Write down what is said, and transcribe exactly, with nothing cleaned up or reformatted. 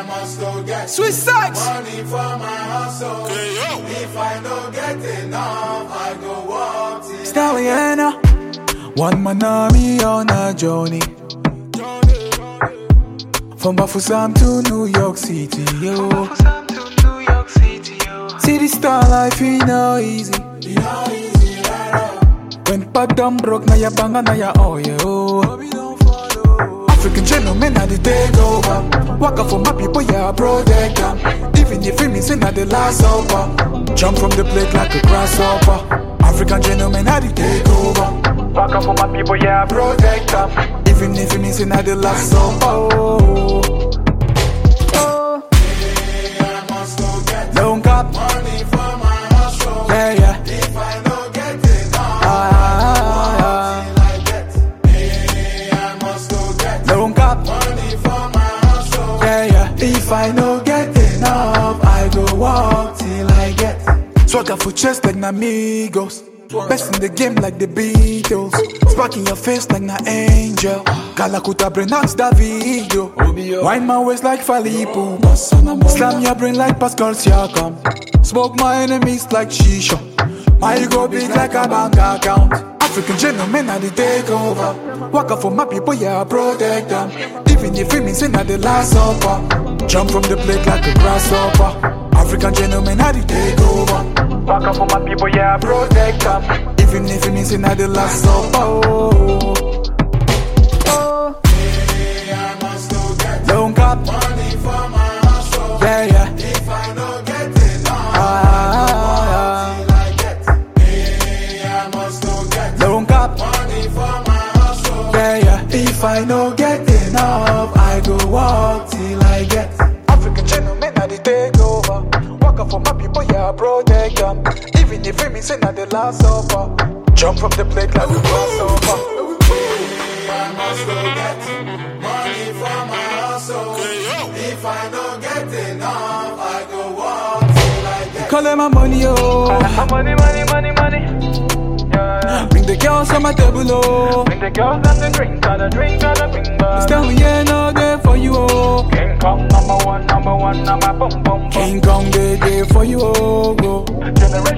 I must go get Swiss Sykes. money for my hustle. Hey, yo. If I don't get enough, I go walk till Stallion. One man army on a journey. From Bafusam to New York City, yo. See the star life, it no easy. you know easy right up. When Padam broke, na ya banga, na ya oh, yo. African gentlemen, now they take over. Waka for my people, yeah, I protect them. Even if it means not the last supper. Jump from the plate like a grasshopper. African gentlemen, how they take over. Waka for my people, yeah, I protect them. Even if it means not the last supper. Oh. Oh. Hey, I must go get Long cap. money for my hustle. Yeah, yeah. If I don't get enough, Ah, till I get. Hey, I must go get long cap. money for my hustle. Yeah, yeah. If I no get enough, I go walk till I get. Swagger for chest like Namigos. Best in the game like the Beatles. Spark in your face like na angel. Kalakuta Brenax Davido. Wind my waist like Falipu. Slam your brain like Pascal Siakam. Smoke my enemies like Shisha. My go big like a bank account. African gentlemen, now they take over. Waka for my people, yeah, I protect them. Even if it means not the last supper. Jump from the plate like a grasshopper. African gentlemen, how they take over. Waka for my people, yeah, I protect them. Even if it means not the last supper. Oh. Oh. Hey, I must go get Long cap. money for my hustle. Yeah, yeah. If I don't get enough, Ah, till I get. Hey, I must go get long cap. money for my hustle. Yeah, yeah. If I no get enough, I go walk till I get. African gentlemen, now they take over. Waka for my people, yeah, I protect them. Even if it means not the last supper. Jump from the plate like a grasshopper. Hey, I must go get money for my hustle. Hey, yo. If I don't get enough, I go walk till I get. Call them my money, oh. Money, money, money, money. Yeah. Bring the girls on my table, oh. Bring the girls and the drink, and the drink, and the bring back. Tell me, yeah, no there for you, oh. King Kong, number one, number one, number boom, boom, boom. King Kong, they there for you, oh. Go. Generation